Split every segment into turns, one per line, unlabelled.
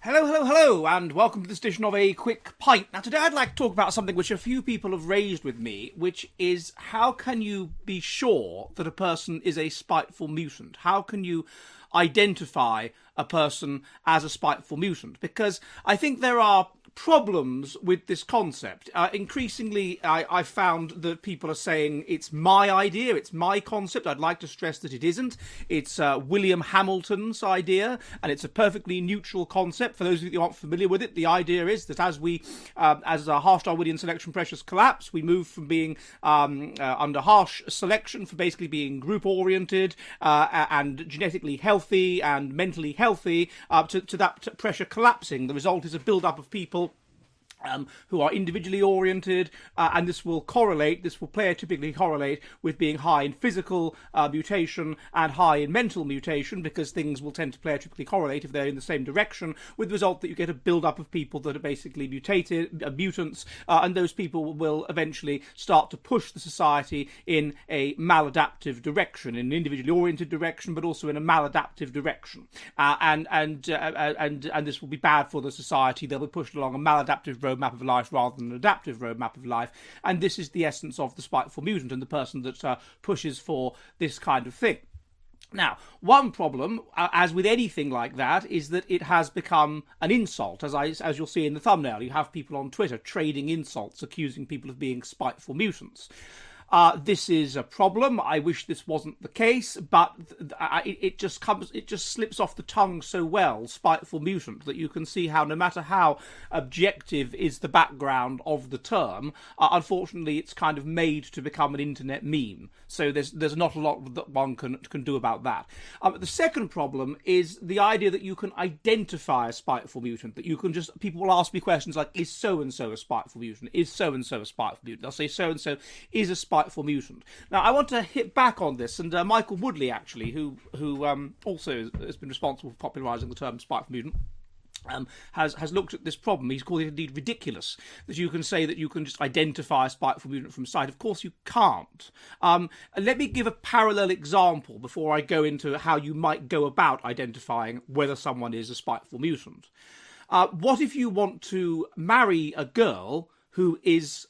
Hello, hello, hello, and welcome to this edition of A Quick Pint. Now, today I'd like to talk about something which a few people have raised with me, which is how can you be sure that a person is a spiteful mutant? How can you identify a person as a spiteful mutant? Because I think there are problems with this concept. Increasingly, I found that people are saying it's my idea, it's my concept. I'd like to stress that it isn't. It's William Hamilton's idea, and it's a perfectly neutral concept. For those of you who aren't familiar with it, the idea is that as our harsh-Darwinian selection pressures collapse, we move from being under harsh selection for basically being group-oriented and genetically healthy and mentally healthy to that pressure collapsing. The result is a build-up of people who are individually oriented, and this will typically correlate with being high in physical mutation and high in mental mutation, because things will tend to typically correlate if they're in the same direction, with the result that you get a build-up of people that are basically mutants, and those people will eventually start to push the society in a maladaptive direction, in an individually oriented direction, but also in a maladaptive direction, and this will be bad for the society. They'll be pushed along a maladaptive roadmap of life rather than an adaptive roadmap of life, and this is the essence of the spiteful mutant and the person that pushes for this kind of thing. Now, one problem, as with anything like that, is that it has become an insult. As you'll see in the thumbnail, you have people on Twitter trading insults, accusing people of being spiteful mutants. This is a problem. I wish this wasn't the case, but it just slips off the tongue so well, spiteful mutant, that you can see how no matter how objective is the background of the term, unfortunately it's kind of made to become an internet meme. So there's not a lot that one can do about that. The second problem is the idea that you can identify a spiteful mutant, that you can people will ask me questions like, is so-and-so a spiteful mutant? Is so-and-so a spiteful mutant? They'll say so-and-so is a spiteful mutant. Now, I want to hit back on this, and Michael Woodley, actually, who also has been responsible for popularising the term spiteful mutant, has looked at this problem. He's called it indeed ridiculous, that you can say that you can just identify a spiteful mutant from sight. Of course you can't. Let me give a parallel example before I go into how you might go about identifying whether someone is a spiteful mutant. What if you want to marry a girl who is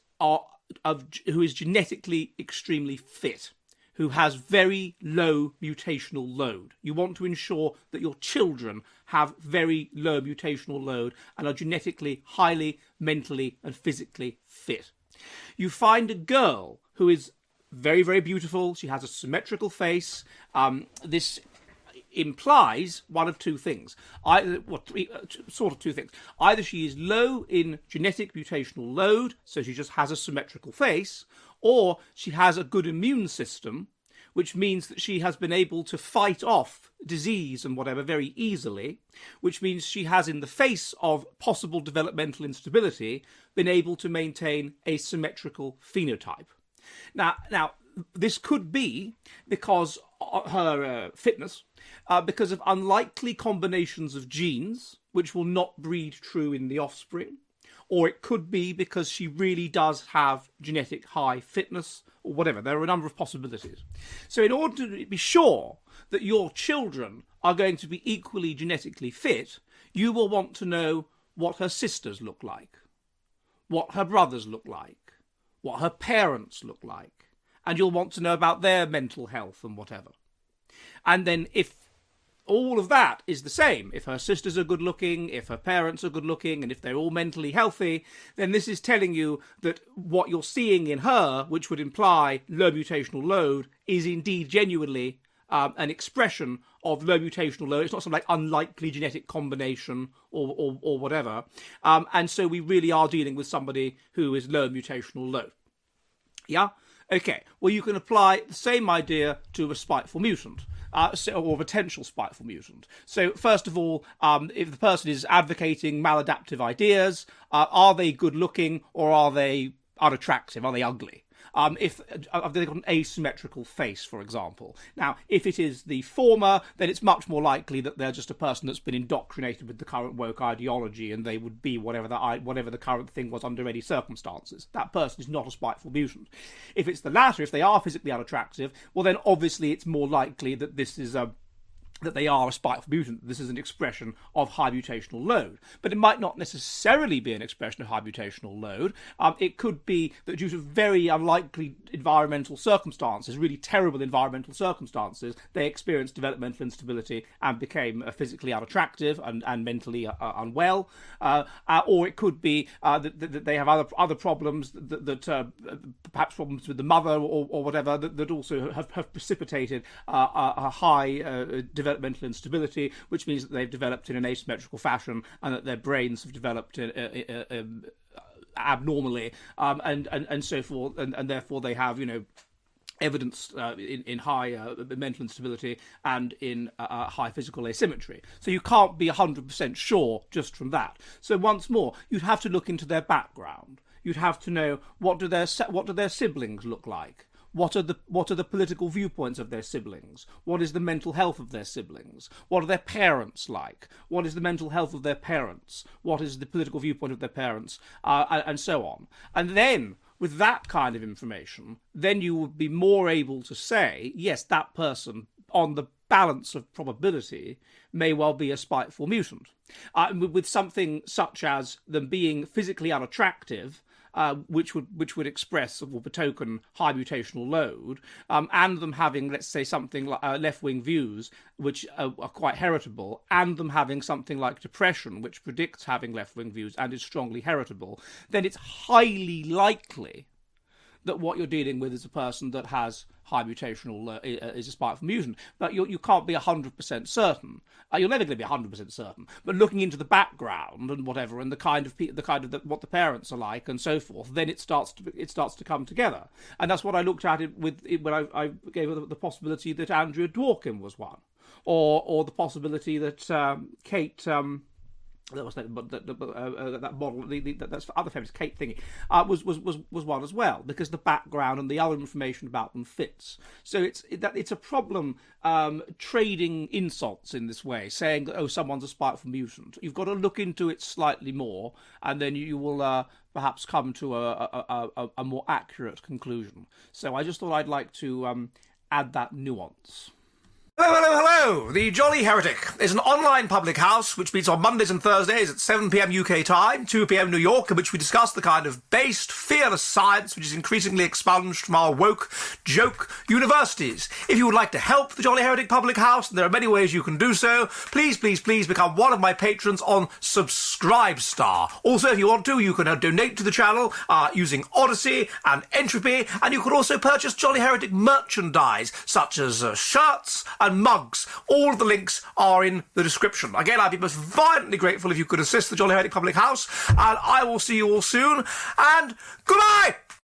genetically extremely fit, who has very low mutational load? You want to ensure that your children have very low mutational load and are genetically, highly, mentally and physically fit. You find a girl who is very, very beautiful. She has a symmetrical face. This implies one of two things. Two things. Either she is low in genetic mutational load, so she just has a symmetrical face, or she has a good immune system, which means that she has been able to fight off disease and whatever very easily, which means she has, in the face of possible developmental instability, been able to maintain a symmetrical phenotype. Now, this could be because her fitness, because of unlikely combinations of genes which will not breed true in the offspring, or it could be because she really does have genetic high fitness, or whatever. There are a number of possibilities. So in order to be sure that your children are going to be equally genetically fit, you will want to know what her sisters look like, what her brothers look like, what her parents look like, and you'll want to know about their mental health and whatever. And then if all of that is the same, if her sisters are good looking, if her parents are good looking, and if they're all mentally healthy, then this is telling you that what you're seeing in her, which would imply low mutational load, is indeed genuinely an expression of low mutational load. It's not some like unlikely genetic combination or whatever. And so we really are dealing with somebody who is low mutational load. Yeah? Okay, well, you can apply the same idea to a spiteful mutant, or a potential spiteful mutant. So, first of all, if the person is advocating maladaptive ideas, are they good-looking or are they unattractive? Are they ugly? If they've got an asymmetrical face, for example. Now, if it is the former, then it's much more likely that they're just a person that's been indoctrinated with the current woke ideology, and they would be whatever the current thing was under any circumstances. That person is not a spiteful mutant. If it's the latter, if they are physically unattractive, well, then obviously it's more likely that this is that they are a spiteful mutant. This is an expression of high mutational load. But it might not necessarily be an expression of high mutational load. It could be that due to very unlikely environmental circumstances, really terrible environmental circumstances, they experienced developmental instability and became physically unattractive and mentally unwell. Or it could be that they have other problems, that perhaps problems with the mother or whatever, that also have precipitated a high developmental instability, which means that they've developed in an asymmetrical fashion and that their brains have developed abnormally, and so forth, and therefore they have, evidence in high mental instability and in high physical asymmetry. So you can't be 100% sure just from that. So once more, you'd have to look into their background. You'd have to know what do their siblings look like. What are the political viewpoints of their siblings? What is the mental health of their siblings? What are their parents like? What is the mental health of their parents? What is the political viewpoint of their parents? And so on. And then, with that kind of information, then you would be more able to say, yes, that person, on the balance of probability, may well be a spiteful mutant. With something such as them being physically unattractive, which would express or betoken high mutational load, and them having, let's say, something like left-wing views, which are quite heritable, and them having something like depression, which predicts having left-wing views and is strongly heritable, then it's highly likely that what you're dealing with is a person that has high mutational, is a spiteful mutant. But you can't be 100% certain. You're never going to be 100% certain. But looking into the background and whatever, and the kind of what the parents are like and so forth, then it starts to come together. And that's what I looked at when I gave the possibility that Andrea Dworkin was one, or the possibility that Kate. That was that model. That's other feminist Kate thingy was one as well, because the background and the other information about them fits. So it's a problem trading insults in this way, saying that someone's a spiteful mutant. You've got to look into it slightly more, and then you will perhaps come to a more accurate conclusion. So I just thought I'd like to add that nuance.
Hello, hello, hello! The Jolly Heretic is an online public house which meets on Mondays and Thursdays at 7 p.m. UK time, 2 p.m. New York, in which we discuss the kind of based, fearless science which is increasingly expunged from our woke, joke universities. If you would like to help the Jolly Heretic public house, and there are many ways you can do so, please become one of my patrons on Subscribestar. Also, if you want to, you can donate to the channel using Odyssey and Entropy, and you can also purchase Jolly Heretic merchandise, such as shirts and mugs. All of the links are in the description. Again, I'd be most violently grateful if you could assist the Jolly Heretic Public House, and I will see you all soon, and goodbye!